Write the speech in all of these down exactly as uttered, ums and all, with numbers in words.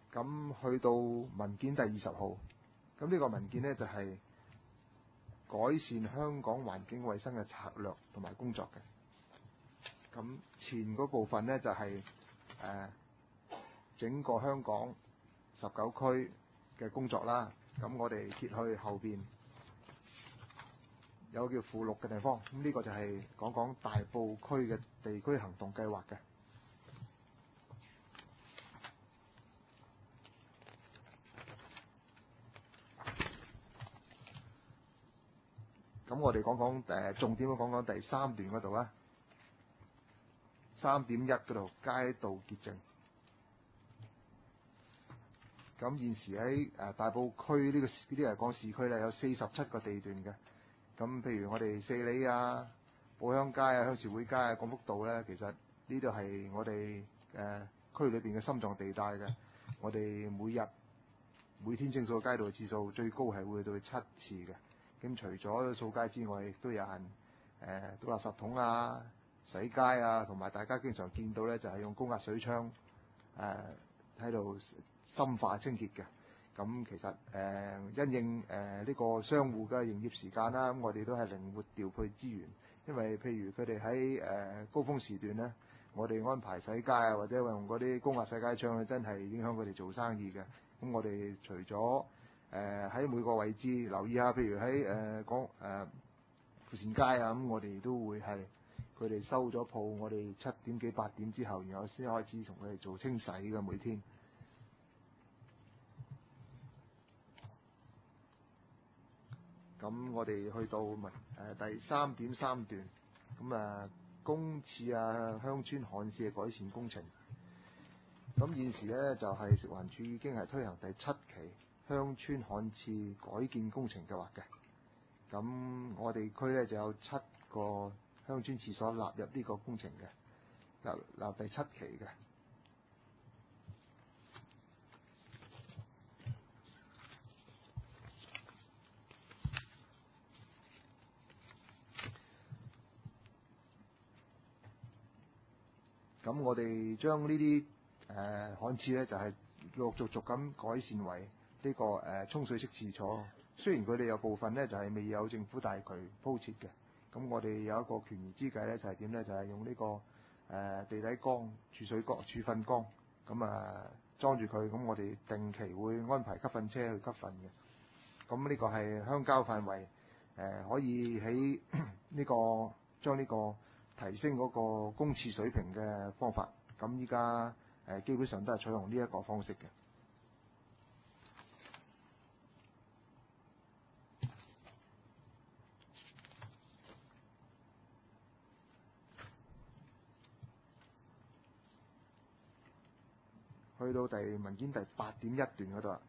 咁去到文件第二十號，咁呢個文件呢，就係、是、改善香港環境衛生嘅策略同埋工作嘅。咁前嗰部分呢，就係、是、誒、呃、整個香港十九區嘅工作啦。咁我哋揭去後邊有個叫附錄嘅地方，咁呢個就係講講大埔區嘅地區行動計劃嘅。咁我哋講講誒重點，講講第三段嗰度啦。三點一嗰度街道潔淨。咁現時喺誒大埔區呢、這個呢啲係講市區咧，有四十七個地段嘅。咁譬如我哋四里啊、寶鄉街啊、鄉事會街啊、廣福道咧，其實呢度係我哋誒、呃、區裏邊嘅心臟地帶嘅。我哋每日每天清掃街道嘅次數最高係會到七次嘅。咁除咗掃街之外，亦都有人誒倒垃圾桶啊、洗街啊，同埋大家經常見到咧，就係、是、用高壓水槍誒喺度深化清潔嘅。咁其實誒、呃、因應誒呢、呃這個商戶嘅營業時間啦，咁我哋都係靈活調配資源，因為譬如佢哋喺誒高峰時段咧，我哋安排洗街啊，或者用嗰啲高壓洗街槍咧，真係影響佢哋做生意嘅。咁我哋除咗誒喺每個位置留意下，譬如喺誒講誒富善街啊，咁我哋都會係佢哋收咗鋪，我哋七點幾八點之後，然後先開始同佢哋做清洗嘅每天。咁我哋去到文誒第三點三段，咁啊公廁啊鄉村旱廁嘅改善工程。咁現時咧就係、是、食環署已經係推行第七期鄉村旱廁改建工程計劃嘅。咁我哋區咧就有七個鄉村廁所納入呢個工程嘅，納納第七期嘅。咁我哋將呢啲誒旱廁咧，就係、是、陸陸續續咁改善為呢、這個誒、呃、沖水式廁所。雖然佢哋有部分咧就係、是、未有政府大渠鋪設嘅，咁我哋有一個權宜之計咧，就係點咧？就係、是、用呢、這個誒、呃、地底缸、儲水缸、儲糞缸，咁啊裝住佢，咁我哋定期會安排吸糞車去吸糞嘅。咁呢個係鄉郊範圍誒、呃，可以喺呢、這個將呢、這個。提升嗰個公廁水平嘅方法，咁依家誒基本上都係採用呢一個方式嘅。去到第文件第八點一段嗰度啦，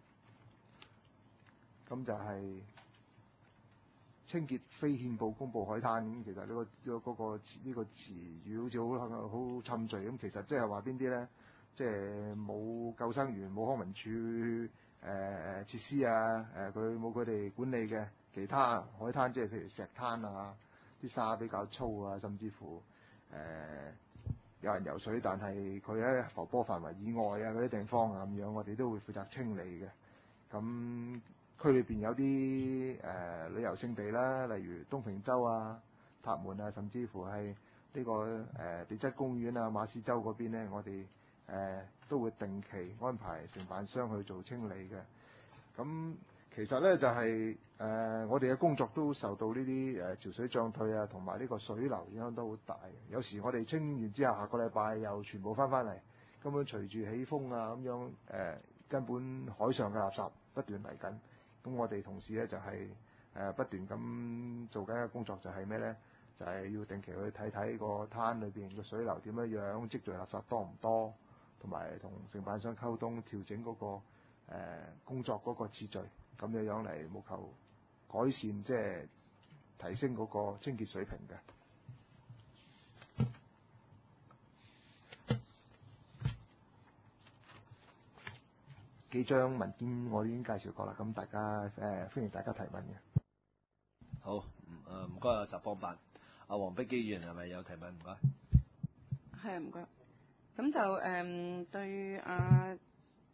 咁就係、是。清潔非憲報公佈海灘，咁其實呢、這個嗰、這個呢、這個詞語好似好好沉醉咁，其實即係話邊啲咧？即係冇救生員、冇康文署誒誒設施啊，誒佢冇佢哋管理嘅其他海灘，即係譬如石灘啊，啲沙比較粗啊，甚至乎誒、呃、有人游水，但係佢喺浮波範圍以外啊嗰啲地方啊咁樣，我哋都會負責清理嘅。咁區裏邊有啲誒、呃、旅遊勝地啦，例如東平洲啊、塔門啊，甚至乎係呢、這個誒、呃、地質公園啊、馬屎洲嗰邊咧，我哋誒、呃、都會定期安排承辦商去做清理嘅。咁其實咧就係、是、誒、呃、我哋嘅工作都受到呢啲誒潮水漲退啊，同埋呢個水流影響都好大。有時我哋清完之後，下個禮拜又全部翻返嚟，根本隨住起風啊咁樣誒、呃，根本海上嘅垃圾不斷嚟緊。咁我哋同事咧就係、是、誒、呃、不斷咁做緊嘅工作就係咩咧？就係、是、要定期去睇睇個灘裏邊嘅水流點樣樣，積聚垃圾多唔多，同埋同承辦商溝通調整嗰、那個、呃、工作嗰個次序，咁樣樣嚟務求改善，即係提升嗰個清潔水平嘅。幾張文件我已經介紹過啦，咁大家誒、呃、歡迎大家提問嘅。 好，誒唔該啊，習幫辦，阿黃碧基議員係咪有提問？唔該。 係啊，唔該。咁就誒、嗯、對阿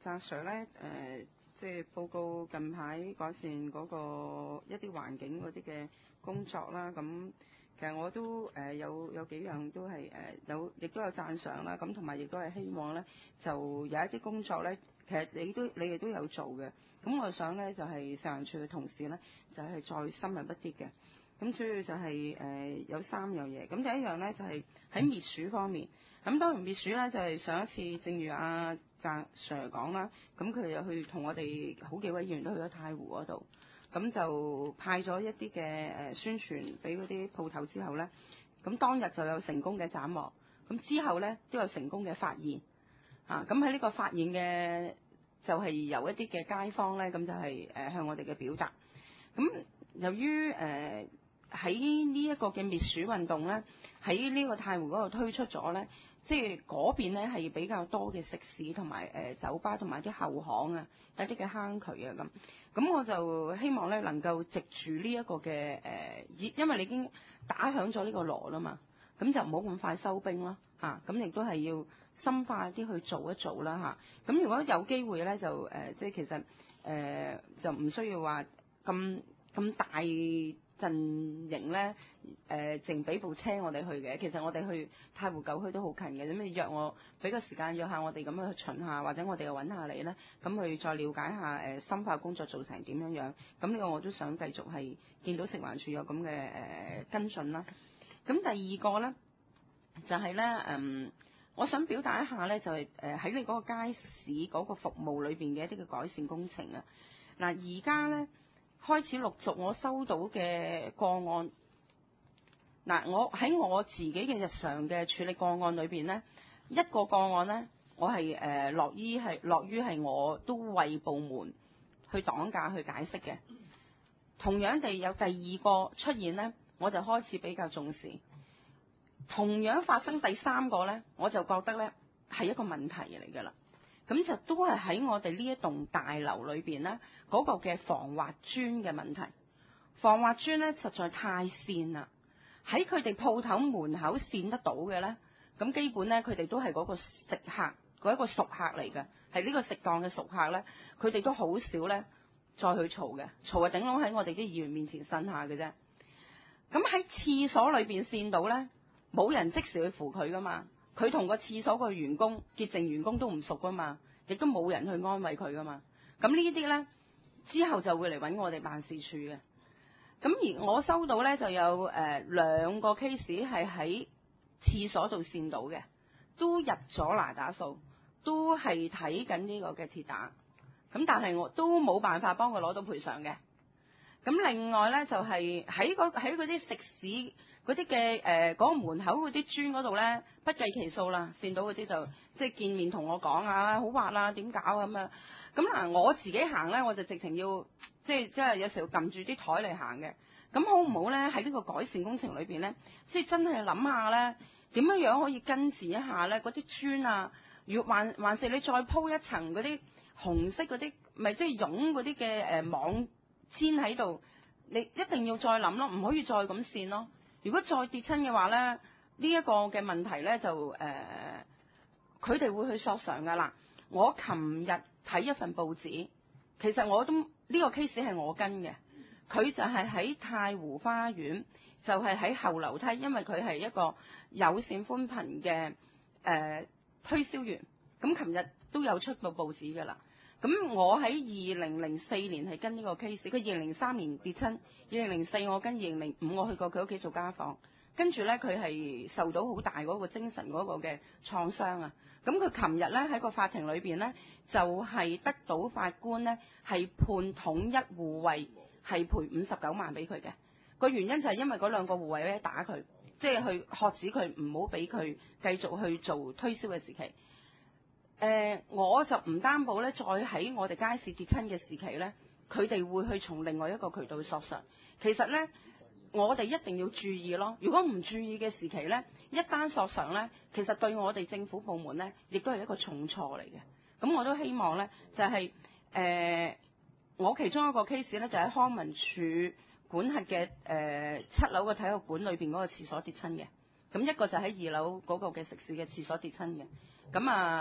澤 Sir 咧誒、呃，即係報告近排改善嗰個一啲環境嗰啲嘅工作啦，咁其實我都誒、呃、有有幾樣都係誒、呃、有，亦都有讚賞啦，咁同埋亦都係希望咧，就有一啲工作咧，其實你都你哋都有做嘅，咁我想咧就係食環署嘅同事咧，就係、是、再深入一啲嘅。咁主要就係、是、誒、呃、有三樣嘢，咁第一樣咧就係、是、喺滅鼠方面，咁當然滅鼠咧就係、是、上一次正如阿澤 Sir 講啦，咁佢又去同我哋好幾位議員都去咗太湖嗰度，咁就派咗一啲嘅誒宣傳俾嗰啲鋪頭之後咧，咁當日就有成功嘅斬獲，咁之後咧都有成功嘅發現，啊，咁喺呢個發現嘅就係由一啲嘅街坊咧，咁就係、是、誒向我哋嘅表達，咁由於誒。呃喺呢一個嘅滅鼠運動咧，喺呢個太湖嗰度推出咗咧，即係嗰邊咧係比較多嘅食肆同埋誒酒吧同埋啲後巷啊，一啲嘅坑渠啊咁。咁我就希望咧能夠藉住呢一個嘅誒，因、呃、因為你已經打響咗呢個鑼啦嘛，咁就唔好咁快收兵咯嚇。咁、啊、亦都係要深化啲去做一做啦嚇。咁、啊、如果有機會咧，就誒、呃、即係其實誒、呃、就唔需要話咁咁大陣營咧，誒淨俾部車我哋去嘅。其實我哋去太湖九區都好近嘅，咁你約我俾個時間約下我哋咁樣去巡下，或者我哋又揾下你咧，咁去再了解下誒、呃、深化工作做成點樣樣。咁呢個我都想繼續係見到食環署有咁嘅誒跟進啦。咁第二個咧就係咧誒，我想表達一下咧，就係誒喺你嗰個街市嗰個服務裏邊嘅一啲嘅改善工程啊。嗱而家咧。開始陸續我收到嘅個案，嗱我喺我自己嘅日常嘅處理個案裏邊呢，一個個案呢，我係誒樂於係樂於係我都為部門去擋架去解釋嘅。同樣地有第二個出現呢，我就開始比較重視。同樣發生第三個呢，我就覺得呢係一個問題嚟㗎啦。咁就都係喺我哋呢一棟大樓裏邊呢，嗰、那個嘅防滑磚嘅問題。防滑磚呢實在太跣啦，喺佢哋鋪頭門口跣得到嘅呢，咁基本呢，佢哋都係嗰個食客，嗰一個熟客嚟嘅，係呢個食檔嘅熟客呢，佢哋都好少呢再去嘈嘅，嘈啊頂籠喺我哋啲議員面前呻下嘅啫。咁喺廁所裏邊跣到呢，冇人即時去扶佢噶嘛。佢同個廁所個員工潔淨員工都唔熟噶嘛，亦都冇人去安慰佢噶嘛。咁呢啲呢，之後就會嚟揾我哋辦事處嘅。咁而我收到呢，就有誒、呃、兩個 case 係喺廁所度跣到嘅，都入咗拿打數，都係睇緊呢個嘅鐵打。咁但係我都冇辦法幫佢攞到賠償嘅。咁另外呢，就係喺嗰喺嗰啲食肆。嗰啲嘅誒嗰個門口嗰啲磚嗰度咧，不計其數啦，見到嗰啲就即係見面同我講啊，好滑啦，點搞咁啊？咁嗱，我自己行咧，我就直情要即係即係有時候撳住啲台嚟行嘅。咁好唔好咧？喺呢個改善工程裏邊咧，即係真係諗下咧，點樣樣可以根治一下咧？嗰啲磚啊，如還還是你再鋪一層嗰啲紅色嗰啲，咪即係絨嗰啲嘅誒網氈喺度，你一定要再諗咯，唔可以再咁跣咯。如果再跌親嘅話咧，呢、這、一個嘅問題咧就誒，佢、呃、哋會去索償噶啦。我琴日睇一份報紙，其實我都呢、這個 case 係我跟嘅，佢就係喺太湖花園，就係、是、喺後樓梯，因為佢係一個有線寬頻嘅誒推銷員。咁琴日都有出過報紙噶啦。咁我喺二零零四年係跟呢個 case，佢二零零三年跌親，二零零四我跟二零零五我去過佢屋企做家訪，跟住呢，佢係受到好大嗰個精神嗰個嘅創傷啊！咁佢琴日呢，喺個法庭裏邊呢，就係、是、得到法官呢，係判統一護衛係賠五十九萬俾佢嘅，個原因就係因為嗰兩個護衛咧打佢，即係去喝止佢唔好俾佢繼續去做推銷嘅時期。誒、呃，我就唔擔保咧，再喺我哋街市跌親嘅時期咧，佢哋會去從另外一個渠道去索償。其實咧，我哋一定要注意咯。如果唔注意嘅時期咧，一單索償咧，其實對我哋政府部門咧，亦都係一個重挫嚟嘅。咁我都希望咧，就係、是、誒、呃，我其中一個 case 咧，就喺、是、康文署管轄嘅誒七樓嘅體育館裏邊嗰個廁所跌親嘅。咁一個就喺二樓嗰個嘅食肆嘅廁所跌親嘅。咁啊〜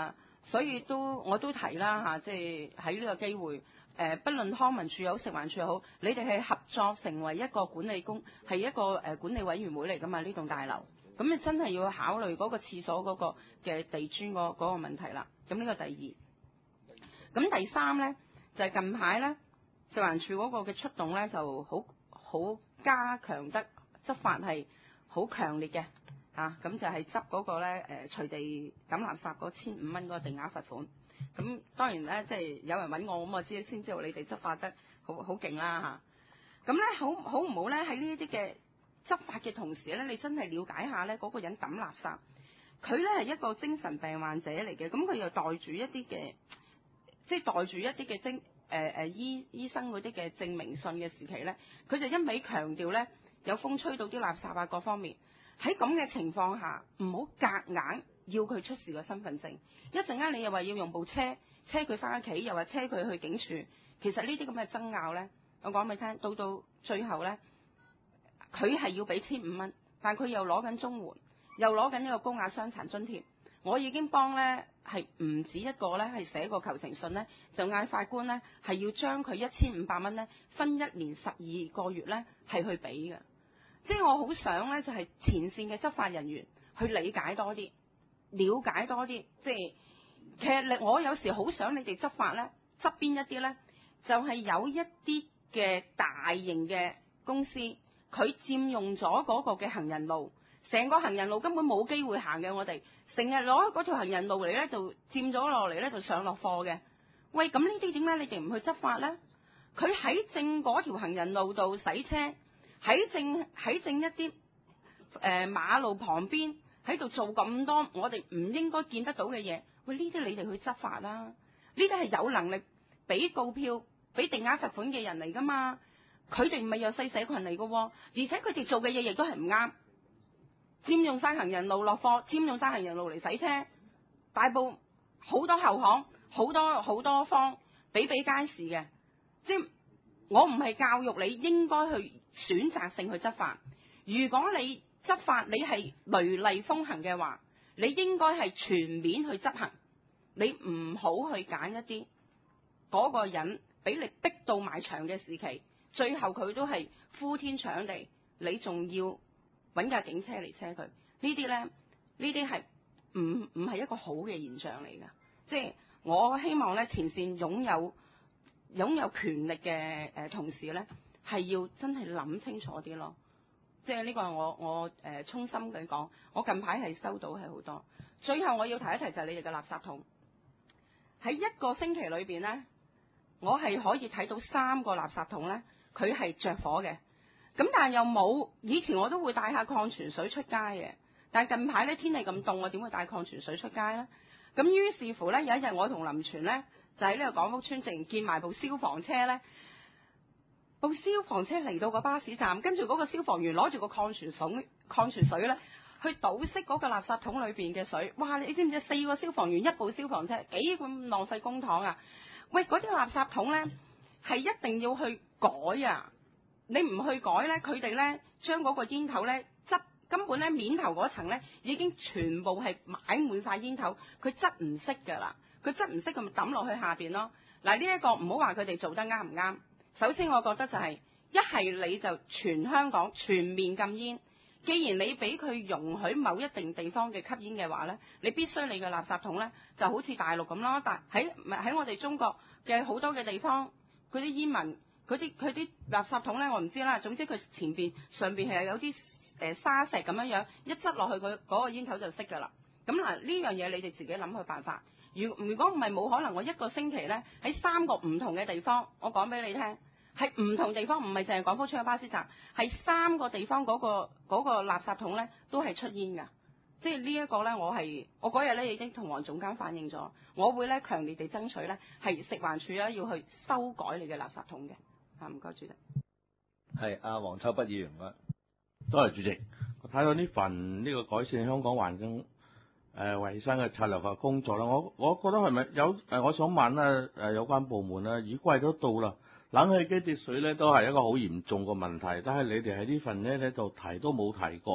所以都我都提啦嚇，即係喺呢個機會，誒、呃，不論康文署又好，食環署又好，你哋係合作成為一個管理公，係一個誒管理委員會嚟㗎嘛？呢棟大樓，咁你真係要考慮嗰個廁所嗰個嘅地磚嗰嗰個問題啦。咁呢個第二，咁第三咧就係、是、近排咧食環署嗰個嘅出動咧就好好加強得執法係好強烈嘅。啊，咁就係執嗰個咧，誒隨地抌垃圾嗰千五蚊嗰個定額罰款。咁當然咧，即係有人揾我，咁我知先知道你哋執法得好好勁啦嚇。咁咧好好唔好咧？喺呢一啲嘅執法嘅同時咧，你真係了解下咧嗰個人抌垃圾，佢咧係一個精神病患者嚟嘅，咁佢又袋住一啲嘅，即係袋住一啲嘅精誒誒醫醫生嗰啲嘅證明信嘅時期咧，佢就一味強調咧有風吹到啲垃圾啊各方面。喺咁嘅情況下，唔好夾硬要佢出示個身份證。一陣間你又話要用部車車佢翻屋企，又話車佢去警署。其實呢啲咁嘅爭拗呢，我講俾你聽，到到最後呢，佢係要俾千五蚊，但佢又攞緊綜援，又攞緊呢個高額傷殘津貼。我已經幫呢係唔止一個呢係寫個求情信呢，就嗌法官呢係要將佢一千五百蚊呢分一年十二個月呢係去俾嘅。即係我好想咧，就係前線嘅執法人員去理解多啲，了解多啲。即係其實我有時好想你哋執法咧，側邊一啲咧，就係有一啲嘅大型嘅公司，佢佔用咗嗰個嘅行人路，成個行人路根本冇機會行嘅。我哋成日攞嗰條行人路嚟咧，就佔咗落嚟咧，就上落貨嘅。喂，咁呢啲點解你哋唔去執法咧？佢喺正嗰條行人路度洗車。喺正喺正一啲誒、呃、馬路旁邊喺度做咁多我哋唔應該見得到嘅嘢，喂，呢啲你哋去執法啦！呢啲係有能力俾告票、俾定額罰款嘅人嚟噶嘛？佢哋唔係弱勢社群嚟嘅，而且佢哋做嘅嘢亦都係唔啱，佔用晒行人路落貨，佔用晒行人路嚟洗車，大埔好多後巷，好多好多方比比皆是嘅，即係我唔係教育你應該去選擇性去執法。如果你執法你係雷厲風行嘅話，你應該係全面去執行。你唔好去揀一啲嗰個人俾你逼到埋牆嘅時期，最後佢都係呼天搶地，你仲要揾架警車嚟車佢。呢啲呢，呢啲係唔唔係一個好嘅現象嚟㗎。即係我希望呢，前線擁有擁有權力嘅誒同事呢，係要真係諗清楚啲咯。即係呢個係我我誒、呃、衷心嘅講，我近排係收到係好多。最後我要提一提就係你哋嘅垃圾桶，喺一個星期裏邊呢，我係可以睇到三個垃圾桶呢，佢係着火嘅。咁但係又冇，以前我都會帶下礦泉水出街嘅，但係近排呢，天氣咁凍，我點會帶礦泉水出街呢？咁於是乎呢，有一日我同林泉呢，就喺呢個廣福村，淨見埋部消防車呢。部消防車嚟到個巴士站，跟住嗰個消防員攞住個礦泉水，礦泉水咧，去倒熄嗰個垃圾桶裏邊嘅水。哇！你知唔知四個消防員一部消防車幾咁浪費公帑啊？喂，嗰啲垃圾桶咧係一定要去改啊！你唔去改咧，佢哋咧將嗰個煙頭咧執，根本咧面頭嗰層咧已經全部係擺滿晒煙頭，佢執唔熄㗎啦。佢執唔熄咁咪抌落去下邊咯。嗱，呢一個唔好話佢哋做得啱唔啱。首先，我覺得就係一係你就全香港全面禁煙。既然你俾佢容許某一定地方嘅吸煙嘅話呢，你必須你嘅垃圾桶呢就好似大陸咁咯。但喺喺我哋中國嘅好多嘅地方，嗰啲煙民嗰啲佢啲垃圾桶呢，我唔知啦。總之佢前邊上邊係有啲誒、呃、沙石咁樣樣，一執落去佢嗰、嗰個煙頭就熄㗎啦。咁嗱，呢樣嘢你哋自己諗去辦法。如如果唔係冇可能，我一個星期呢喺三個唔同嘅地方，我講俾你聽，係唔同地方，唔係淨係廣福村嘅巴士站，係三個地方嗰、嗰個嗰、嗰個垃圾桶呢都係出煙㗎。即係呢一個呢，我係我嗰日呢已經同黃總監反映咗，我會呢強烈地爭取呢係食環署呢要去修改你嘅垃圾桶嘅。啊，唔該主席。 係阿黃秋北議員嘅。 多謝主席。我睇到呢份呢個改善香港環境誒衞生嘅策略嘅工作啦，我我覺得係咪有誒？我想問咧誒有關部門咧，雨季都到啦，冷氣機跌水咧都係一個好嚴重嘅問題，但係你哋喺呢份咧咧就提都冇提過。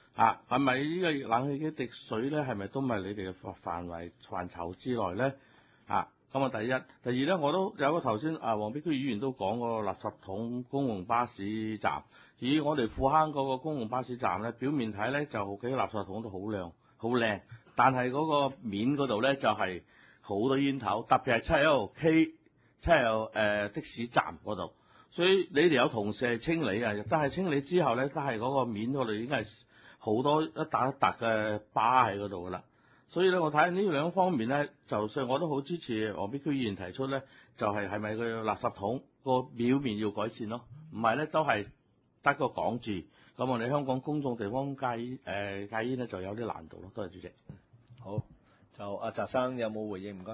啊，係咪呢個冷氣機滴水咧？係咪都唔係你哋嘅範圍範疇之內咧？啊，咁啊第一，第二咧，我都有個頭先啊，黃碧區議員都講嗰個垃圾桶公共巴士站，以我哋富坑嗰個公共巴士站咧，表面睇咧就幾個垃圾桶都好靚好靚，但係嗰個面嗰度咧就係、是、好多煙頭，特別係七一路 K 七一路誒的士站嗰度，所以你哋有同事係清理啊，但係清理之後咧，都係嗰個面嗰度已經係好多一笪一笪嘅疤喺嗰度噶啦。所以咧，我睇呢兩方面咧，就所以我都好支持黃碧區議員提出咧，就係係咪個垃圾桶個表面要改善咯？唔係咧，都係得個講字。咁我哋香港公眾地方戒誒、呃、戒煙咧，就有啲難度咯。多謝主席。 好，就阿澤生有冇回應？唔該。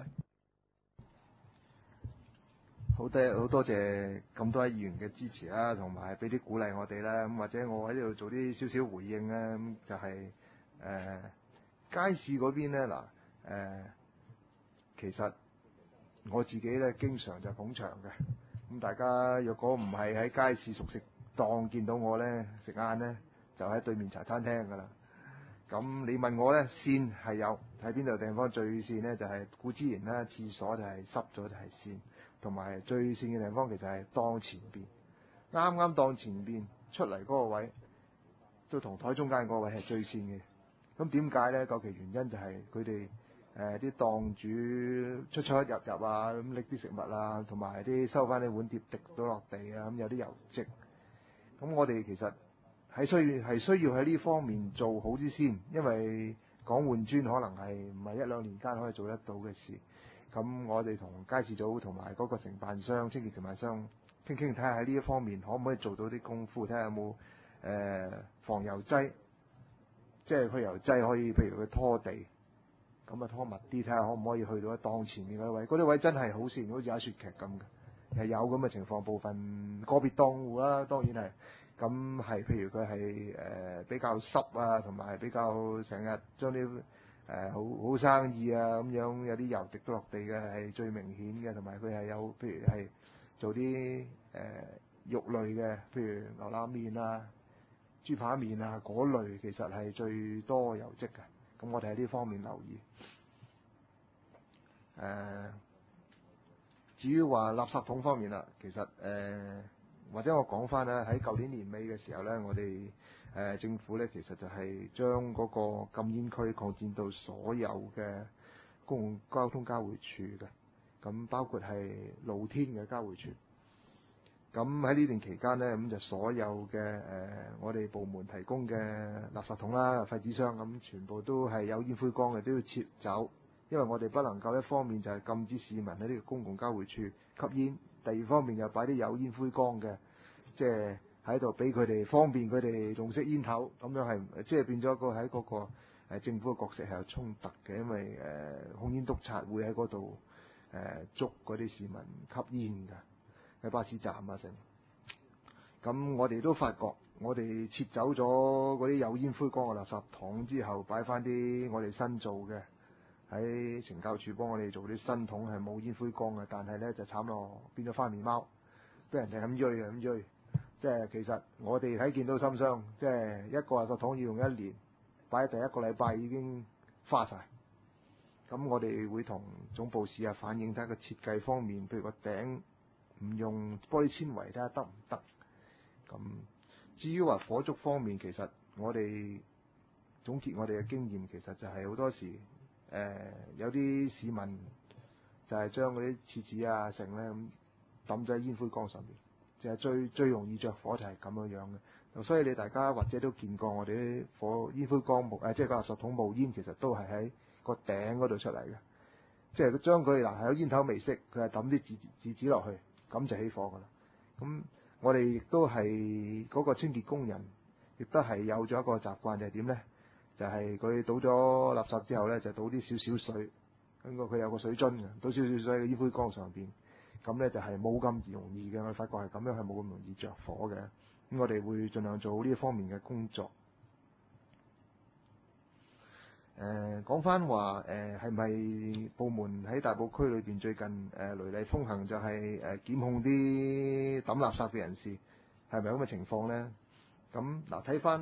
好多好多謝咁多位議員嘅支持啦，同埋俾啲鼓勵我哋啦。咁或者我喺呢度做啲少少回應咧，咁就係、是、誒。呃街市嗰邊咧，嗱、呃、誒，其實我自己咧經常就捧場嘅。咁大家若果唔係喺街市熟食檔見到我咧食晏咧，就喺對面茶餐廳噶啦。咁你問我咧，線係有喺邊度地方最線咧？就係、是、固之然啦，廁所就係濕咗就係線，同埋最線嘅地方其實係檔前邊，啱啱檔前邊出嚟嗰個位，都同台中間嗰個位係最線嘅。咁點解咧？究其原因就係佢哋誒啲檔主出出入入啊，咁拎啲食物啊，同埋啲收翻啲碗碟滴到落地啊，咁有啲油漬。咁我哋其實係需要係需要喺呢方面做好啲先，因為講換磚可能係唔係一兩年間可以做得到嘅事。咁我哋同街市組同埋嗰個承辦商、清潔承辦商傾傾，睇下喺呢一方面可唔可以做到啲功夫，睇下有冇誒、呃、防油劑。即係佢油劑可以，譬如佢拖地，咁啊拖密啲，睇下可唔可以去到一檔前面嗰啲位，嗰啲位真係好線，好似睇雪劇咁嘅，係有咁嘅情況。部分個別檔戶啦，當然係，咁係譬如佢係誒比較濕啊，同埋比較成日將啲誒好好生意啊咁樣，有啲油滴到落地嘅係最明顯嘅，同埋佢係有譬如係做啲誒、呃、肉類嘅，譬如牛腩麵啊。豬扒麵啊，嗰類其實係最多油漬嘅，咁我哋喺呢方面留意。誒、呃，至於話垃圾桶方面啦，其實誒、呃，或者我講翻咧，喺舊年年尾嘅時候咧，我哋誒、呃、政府咧其實就係將嗰個禁煙區擴展到所有嘅公共交通交匯處嘅，咁包括係露天嘅交匯處。咁喺呢段期間呢，咁就所有嘅誒、呃，我哋部門提供嘅垃圾桶啦、廢紙箱咁，全部都係有煙灰缸嘅，都要撤走。因為我哋不能夠一方面就係禁止市民喺呢個公共交匯處吸煙，第二方面又擺啲有煙灰缸嘅，即係喺度俾佢哋方便佢哋用熄煙頭，咁樣係即係變咗個喺嗰個政府嘅角色係有衝突嘅，因為誒、呃、控煙督察會喺嗰度誒捉嗰啲市民吸煙㗎。喺巴士站啊成，咁我哋都發覺，我哋撤走咗嗰啲有煙灰缸嘅垃圾桶之後，擺翻啲我哋新做嘅，喺懲教處幫我哋做啲新桶係冇煙灰缸嘅，但係咧就慘咯，變咗花面貓，俾人哋咁追啊咁追，即係其實我哋睇見到心傷，即係一個垃圾桶要用一年，擺第一個禮拜已經花晒。咁我哋會同總部試下反映，睇下個設計方面，譬如個頂。唔用玻璃纖維睇下得唔得？咁至於話火燭方面，其實我哋總結我哋嘅經驗，其實就係好多時誒、呃、有啲市民就係將嗰啲廁紙啊剩咧咁抌咗喺煙灰缸上面，就係、是、最最容易着火就係咁樣樣嘅。所以你大家或者都見過我哋啲火煙灰缸冒誒，即係個垃圾桶冒煙，其實都係喺個頂嗰度出嚟嘅。即係佢將佢嗱係有煙頭未熄，佢係抌啲紙紙紙落去。咁就起火㗎啦！咁我哋亦都係嗰個清潔工人，亦都係有咗一個習慣，就係點咧？就係佢倒咗垃圾之後咧，就倒啲少少水，咁個佢有個水樽嘅，倒少少水喺煙灰缸上邊，咁咧就係冇咁容易嘅。我發覺係咁樣係冇咁容易着火嘅。咁我哋會盡量做好呢一方面嘅工作。誒講翻話誒係咪部門喺大埔區裏邊最近誒、呃、雷厲風行，就係誒檢控啲抌垃圾嘅人士係咪咁嘅情況咧？咁嗱睇翻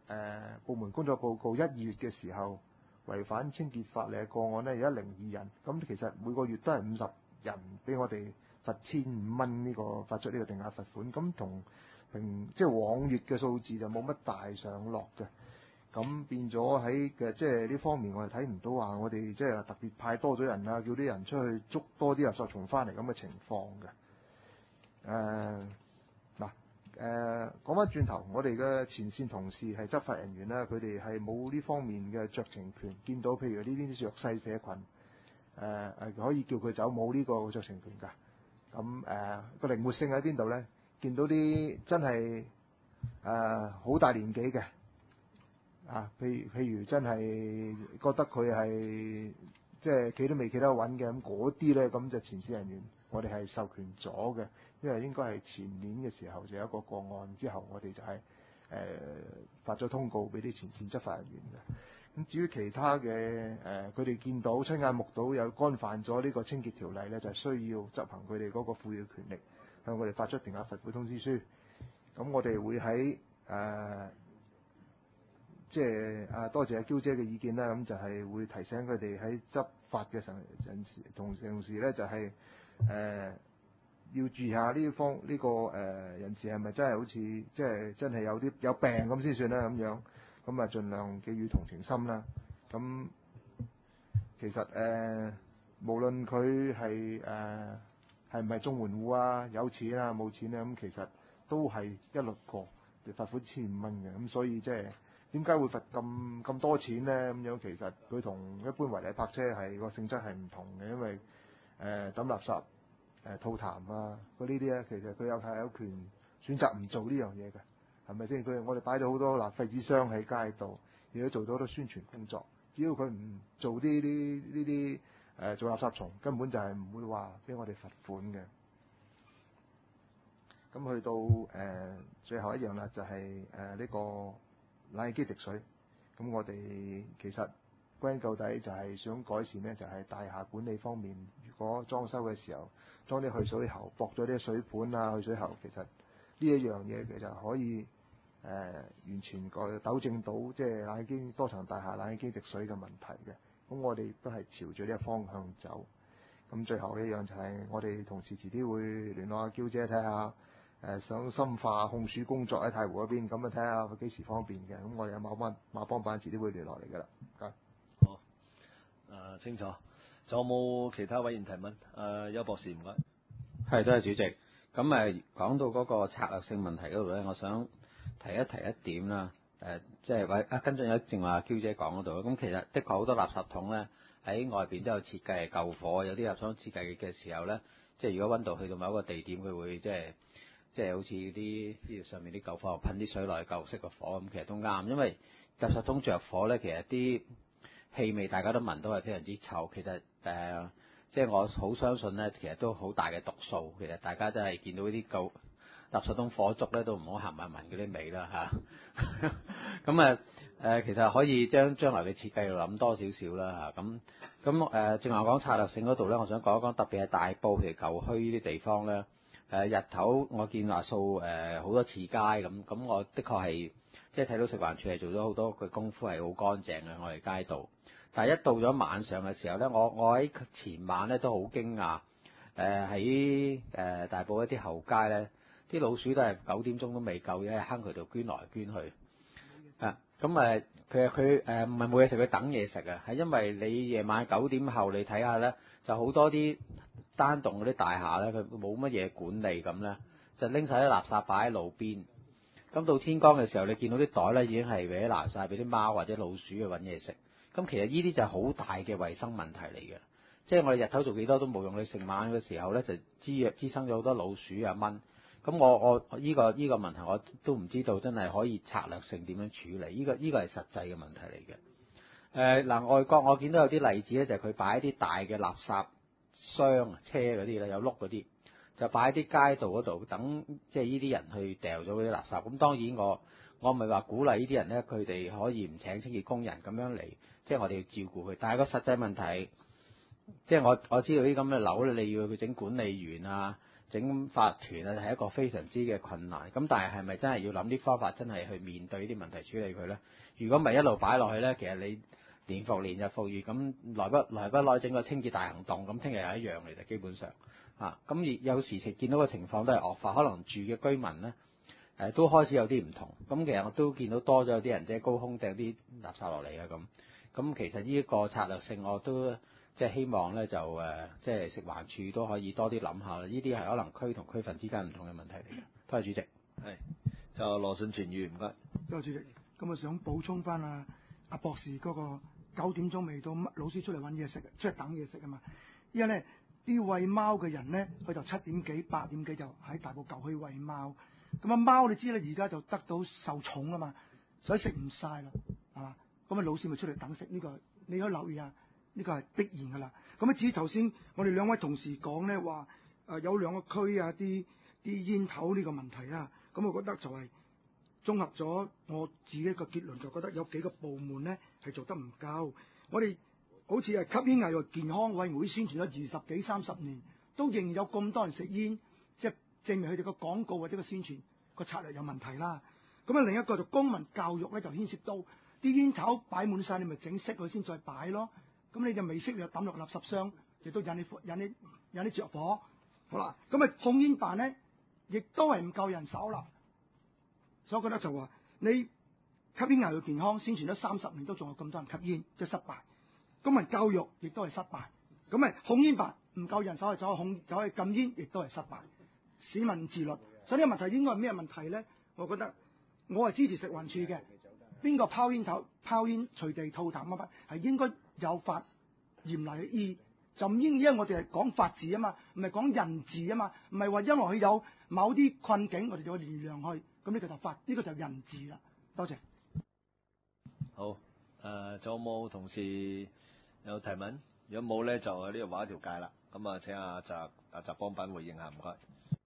呃、部門工作報告一、二月嘅時候違反清潔法例嘅個案呢，有一零二人，咁其實每個月都係五十人俾我哋罰千五蚊呢個發出呢個定額罰款，咁同平即係往月嘅數字就冇乜大上落嘅。咁變咗喺嘅即係呢方面，我哋睇唔到話我哋即係特別派多咗人啊，叫啲人出去捉多啲垃圾蟲翻嚟咁嘅情況嘅。誒嗱誒講翻轉頭，我哋嘅前線同事係執法人員啦，佢哋係冇呢方面嘅酌情權。見到譬如呢啲弱勢社群，誒、呃、誒可以叫佢走，冇呢個酌情權㗎。咁誒個靈活性喺邊度咧？見到啲真係誒好大年紀嘅。啊，譬如譬如真係覺得佢係即係企都未企得穩嘅，咁嗰啲咧，咁就前線人員我哋係授權咗嘅，因為應該係前年嘅時候就有一個個案，之後我哋就係、是、誒、呃、發咗通告俾啲前線執法人員嘅。咁至於其他嘅誒，佢、呃、哋見到親眼目睹有干犯咗呢個清潔條例咧，就係、需要執行佢哋嗰個賦予權力，向我哋發出定額罰款通知書。咁我哋會喺誒。呃即係啊，多謝阿嬌姐嘅意見啦。咁就係會提醒佢哋喺執法嘅時候，同同時咧就係、是、誒、呃、要注意下呢方呢、這個誒、呃、人士係咪真係好似即係真係有啲有病咁先算啦咁樣。咁啊，盡量寄予同情心啦。咁其實誒、呃，無論佢係誒係唔係綜援戶啊，有錢啊冇錢啊，咁其實都係一律過罰款千五蚊嘅。咁所以即係。點解會罰咁咁多錢呢？咁樣其實佢同一般違例泊車係個性質係唔同嘅，因為誒抌、呃、垃圾、誒、呃、吐痰啊，佢呢啲咧其實佢有係有權選擇唔做呢樣嘢嘅，係咪先？佢我哋擺咗好多嗱廢紙箱喺街度，亦都做咗好多宣傳工作。只要佢唔做啲啲呢啲誒做垃圾蟲，根本就係唔會話俾我哋罰款嘅。咁去到誒、呃、最後一樣啦，就係誒呢個。冷氣機滴水，咁我哋其實歸根究底就係想改善呢，就係、是、大廈管理方面。如果裝修嘅時候裝啲去水喉，駁咗啲水盤啊、去水喉，其實呢一樣嘢其實可以誒、呃、完全改糾正到即係冷氣機多層大廈冷氣機滴水嘅問題嘅。咁我哋都係朝住呢個方向走。咁最後一樣就係我哋同事遲啲會聯絡阿嬌姐睇下。誒想深化控暑工作喺太湖嗰邊，咁啊睇下佢幾時方便嘅，咁我哋有馬幫馬幫辦遲啲會聯絡嚟㗎啦。 好，誒、呃、清楚。仲有冇其他委員提問？誒、呃，邱博士唔該。 係，多謝主席。咁誒講到嗰個策略性問題嗰度咧，我想提一提一點啦。誒、呃，即係話啊，跟進有正話嬌姐講嗰度。咁其實的確好多垃圾桶咧喺外邊都有設計係救火，有啲垃圾桶設計嘅時候咧，即係如果溫度去到某一個地點，佢會即係。即係好似啲呢度上面啲救火噴啲水落去救熄個火咁，其實都啱。因為垃圾桶着火咧，其實啲氣味大家都聞到係非常之臭。其實誒、呃，即係我好相信咧，其實都好大嘅毒素。其實大家真係見到呢啲救垃圾桶火燭咧，都唔好行埋聞嗰啲味啦嚇。咁啊誒，其實可以將將來嘅設計諗多少少啦嚇。咁咁誒，正話講策略性嗰度咧，我想講一講，特別係大埔譬如舊墟呢啲地方咧。誒日頭我見話掃誒好多次街咁，咁我的確係即係睇到食環署係做咗好多嘅功夫係好乾淨嘅我哋街道，但係一到咗晚上嘅時候咧，我我喺前晚咧都好驚訝，誒喺誒大埔一啲後街咧，啲老鼠都係九點鐘都未夠嘅，喺坑渠度捐來捐去，啊咁誒其實佢誒唔係冇嘢食，佢等嘢食啊，係因為你夜晚九點後你睇下咧，就好多啲。單棟嗰啲大廈咧，佢冇乜嘢管理咁咧，就拎晒啲垃圾擺喺路邊。咁到天光嘅時候，你見到啲袋咧已經係搲爛晒，俾啲貓或者老鼠去揾嘢食。咁其實呢啲就係好大嘅衞生問題嚟嘅。即係我哋日頭做幾多都冇用，你成晚嘅時候咧就滋滋生咗好多老鼠啊蚊。咁我我依、這個依、這個問題我都唔知道真係可以策略性點樣處理。呢、這個依、這個係實際嘅問題嚟嘅。誒、呃、嗱，外國我見到有啲例子咧，就係佢擺一啲大嘅垃圾。箱車嗰啲咧有碌嗰啲，就擺喺啲街道嗰度，等即係呢啲人去掉咗嗰啲垃圾。咁當然我我唔係話鼓勵呢啲人咧，佢哋可以唔請清潔工人咁樣嚟，即係我哋要照顧佢。但係個實際問題，即係我我知道啲咁嘅樓咧，你要佢整管理員啊， 整法團啊係一個非常之嘅困難。咁但係係咪真係要諗啲方法，真係去面對呢啲問題處理佢咧？如果唔係一路擺落去咧，其實你年復年日復月，咁來不來不耐整個清潔大行動，咁聽日又一樣嚟嘅，基本上啊，咁而有時情見到個情況都係惡化，可能住嘅居民咧。誒都開始有啲唔同，咁其實我都見到多咗有啲人即係高空掟啲垃圾落嚟啊咁，咁其實呢一個策略性我都即係希望咧就誒即係食環署都可以多啲諗下啦，呢啲係可能區同區份之間唔同嘅問題嚟嘅。多謝主席。 係就羅信全議員唔該。 多謝主席。咁我想補充翻啊阿博士嗰個九點鐘未到，老師出嚟揾嘢食，出嚟等嘢食啊嘛。因為咧啲餵貓嘅人咧，佢就七點幾八點幾就喺大埔舊墟餵貓。咁啊貓你知啦，而家就得到受寵啊嘛，所以食唔晒啦，係嘛？咁啊老師咪出嚟等食呢個，你可以留意下，呢個係必然噶啦。咁啊至於頭先我哋兩位同事講咧話，誒有兩個區啊啲啲煙頭呢個問題啊，咁我覺得就係綜合咗我自己個結論，就覺得有幾個部門咧係做得唔夠。我哋好似係吸煙危害健康委員會宣傳咗二十幾三十年，都仍然有咁多人食煙，即係證明佢哋個廣告或者個宣傳個策略有問題啦。咁啊另一個就公民教育咧，就牽涉到啲煙頭擺滿晒，你咪整熄佢先再擺咯。咁你就未熄你就抌落垃圾箱，亦都引你引你引你着火。好啦，咁啊控煙辦咧，亦都係唔夠人手啦。所以我覺得就話你吸煙危害健康宣傳咗三十年，都仲有咁多人吸煙，即係失敗。公民教育亦都係失敗。咁啊控煙辦唔夠人手去走去控走去禁煙，亦都係失敗。市民自律，所以呢個問題應該係咩問題咧？我覺得我係支持食環署嘅，邊個拋煙頭、拋煙隨地吐痰啊？係應該有法嚴厲去醫，就唔應因為我哋係講法治啊嘛，唔係講人治啊嘛，唔係話因為佢有某啲困境，我哋就去原諒佢，咁呢個就法，呢、這個就人治啦。多謝。 好，誒、呃，仲有冇同事有提問？如果冇咧，就喺呢度畫一條界啦。咁啊，請阿澤阿澤幫辦回應下，唔該。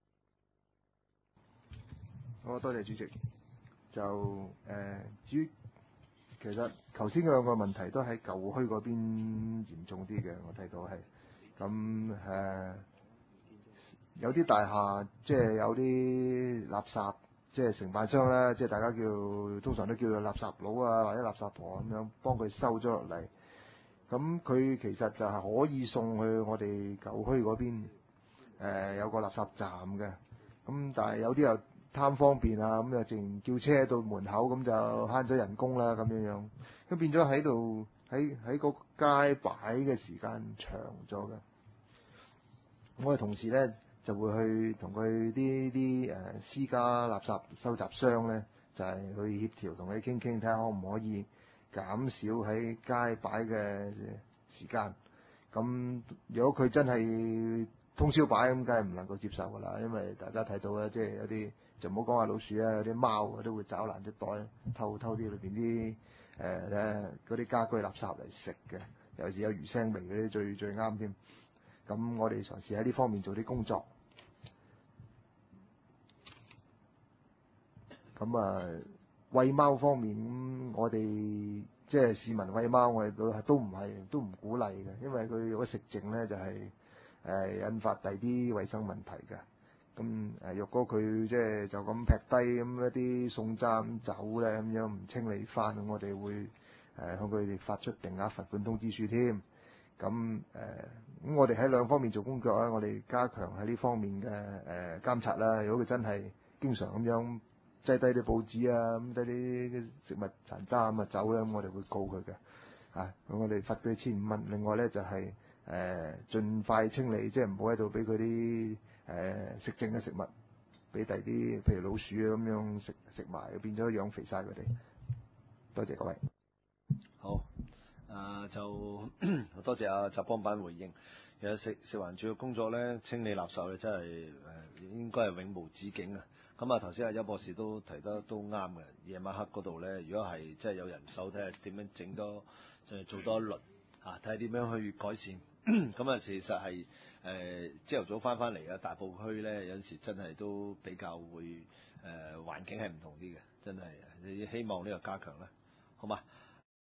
好，多謝主席。就誒、呃，至於其實頭先兩個問題都喺舊墟嗰邊嚴重啲嘅，我睇到係咁誒，有啲大廈即係有啲垃圾，即係承辦商咧，即係大家叫通常都叫做垃圾佬啊，或者垃圾婆咁樣幫佢收咗落嚟。咁佢其實就係可以送去我哋舊墟嗰邊、呃、有個垃圾站嘅。咁但係有啲又貪方便啊，咁就淨叫車到門口，咁就慳咗人工啦咁樣樣。咁變咗喺度喺喺個街擺嘅時間長咗嘅。我哋同事咧就會去同佢啲啲誒私家垃圾收集商咧，就係、是、去協調同佢傾傾，睇下可唔可以減少喺街擺嘅時間。咁如果佢真係通宵擺，咁梗係唔能夠接受㗎啦。因為大家睇到咧，即係有啲就唔好講話老鼠啊，有啲貓都會找爛啲袋，偷偷啲裏邊啲誒咧嗰啲家居垃圾嚟食嘅。尤其是有魚腥味嗰啲最最啱添。咁我哋嘗試喺呢方面做啲工作。咁啊，餵貓方面，咁我哋即係市民餵貓，我哋都都唔係都唔鼓勵嘅，因為佢如果食剩咧就係、是、誒、呃、引發第啲衞生問題嘅。咁誒，若果佢即係就咁劈低咁一啲餸渣咁走咧，咁樣唔清理翻，咁我哋會誒、呃、向佢哋發出定額罰款通知書添。咁誒，咁、呃、我哋喺兩方面做工作啦，我哋加強喺呢方面嘅誒、呃、監察啦。如果佢真係經常咁樣擠低啲報紙啊，咁低啲食物殘渣咁啊走咧，咁我哋會告佢嘅。啊，咁我哋罰佢千五蚊。另外咧就係、是、誒、呃、盡快清理，即係唔好喺度俾佢啲誒食剩嘅食物俾第啲，譬如老鼠啊咁樣食食埋，變咗養肥晒佢哋。多謝各位。 好。誒、呃、就好多謝阿澤邦辦回應。其實食食環署嘅工作咧，清理垃圾咧真係誒、呃、應該係永無止境啊！咁啊頭先阿邱博士都提得都啱嘅。夜晚黑嗰度咧，如果係即係有人手，睇下點樣整多，就係做多一輪啊，睇下點樣去改善。咁啊，其實係誒朝頭早翻翻嚟啊，大埔區咧有陣時真係都比較會誒、呃、環境係唔同啲嘅，真係你希望呢個加強啦，好嘛？